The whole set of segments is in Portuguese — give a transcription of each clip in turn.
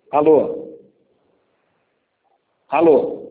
Alô? Alô?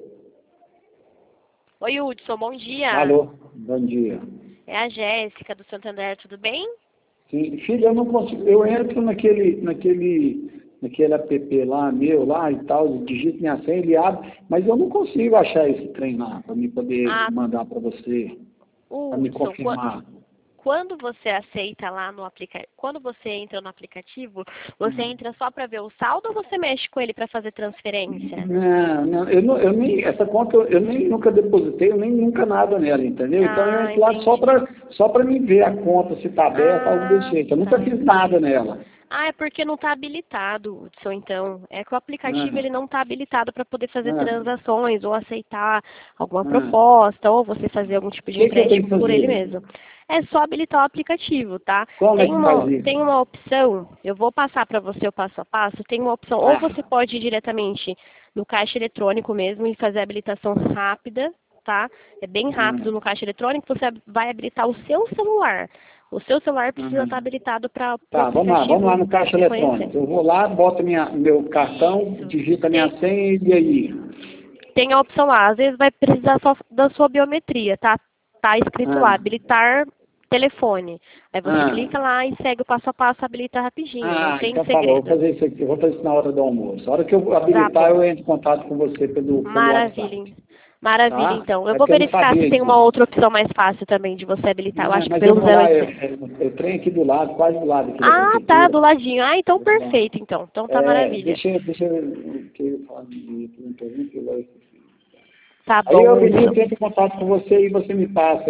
Oi, Hudson, bom dia. Alô? Bom dia. É a Jéssica do Santander, tudo bem? Sim, filha, eu não consigo. Eu entro naquele app lá, meu, lá e tal, digito minha senha, ele abre, mas eu não consigo achar esse trem lá para me poder Ah, mandar para você, para me Hudson, confirmar. quando você aceita lá no aplicativo, quando você entra no aplicativo, você entra só para ver o saldo ou você mexe com ele para fazer transferência? Não, eu nem, essa conta eu nem nunca depositei, eu nem nunca nada nela, entendeu? Então eu Ah, entro lá entendi. só para me ver a conta, se está aberta, algo desse Ah, jeito. Eu nunca tá. fiz nada nela. Ah, é porque não está habilitado, Hudson, então. É que o aplicativo Ah, ele não está habilitado para poder fazer ah, transações ou aceitar alguma ah. proposta ou você fazer algum tipo O de que eu tenho que empréstimo por ele fazer? mesmo. É só habilitar o aplicativo, tá? Como é que faz Tem isso? uma opção, eu vou passar para você o passo a passo, tem uma opção, ou Ah, você pode ir diretamente no caixa eletrônico mesmo e fazer a habilitação rápida, tá? É bem rápido no ah, caixa eletrônico, você vai habilitar o seu celular. O seu celular precisa estar ah. habilitado para o Tá, vamos lá aplicativo no caixa reconhecer. eletrônico. Eu vou lá, boto meu cartão, Isso. digito a minha Tem, senha e aí? tem a opção lá. Às vezes vai precisar só da sua biometria, tá? Tá escrito lá, Ah, habilitar telefone. Aí você ah, clica lá e segue o passo a passo, habilita rapidinho. Não tem então tá bom, vou segredo. fazer isso aqui, eu vou fazer isso na hora do almoço. A hora que eu Tá habilitar, bom. eu entro em contato com você pelo Maravilha. WhatsApp, Maravilha, tá? então. Eu É vou porque eu não verificar se sabia tem uma disso. outra opção mais fácil também de você habilitar. Eu acho que Mas eu pelo vou lá, 0800. eu tenho aqui do lado, quase do lado aqui da Ah, tá, do prefeitura. ladinho. Ah, então Eu vou lá. perfeito, então. Então tá maravilha. Deixa eu que eu falo de não tô nem pelo- Tá Aí eu bom, Hudson. entro em contato com você e você me passa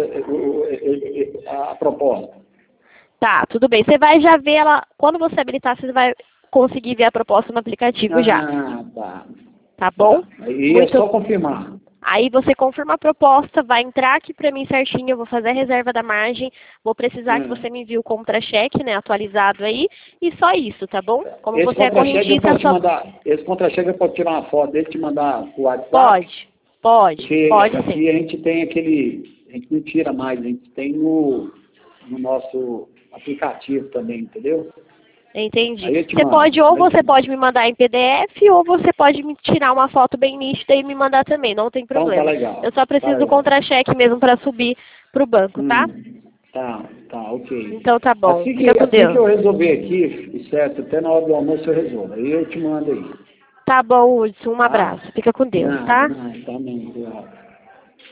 a proposta. Tá, tudo bem. Você vai já ver ela. Quando você habilitar, você vai conseguir ver a proposta no aplicativo já. Ah, tá. Tá bom? Tá. Aí é Muito. só confirmar. Aí você confirma a proposta, vai entrar aqui para mim certinho, eu vou fazer a reserva da margem, vou precisar que Ah. você me envie o contra-cheque, né, atualizado aí, e só isso, tá bom? Como Esse você é contra-cheque eu correntista, posso te só mandar. Esse contra-cheque eu posso tirar uma foto dele e te mandar pro WhatsApp, pode, pode, porque pode sim. aqui a gente tem aquele. A gente não tira mais, a gente tem no nosso aplicativo também, entendeu? Entendi. Aí eu te Você mando. pode, ou você pode me mandar em PDF, ou você pode me tirar uma foto bem nítida e me mandar também, não tem Então tá problema. Eu legal. só Tá preciso do legal. contra-cheque mesmo para subir pro banco, tá? Tá, ok. Então tá bom. Fica com Assim que Deus. eu resolver aqui, certo, até na hora do almoço eu resolvo. Aí eu te mando aí. Tá bom, Hudson. Um Tá? abraço. Fica com Deus, Nada, tá? nada, tá mesmo.